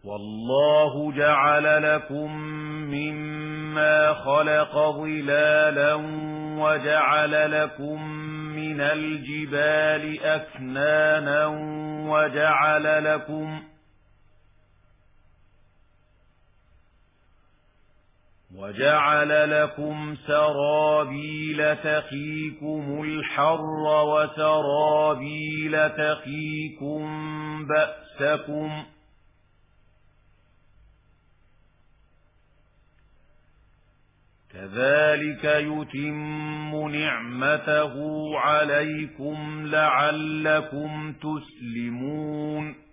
والله جعل لكم مما خلق ظلالا وجعل لكم من الجبال أكنانا وجعل لكم سرابيل تقيكم الحر وسرابيل تقيكم بأسكم كذلك يتم نعمته عليكم لعلكم تسلمون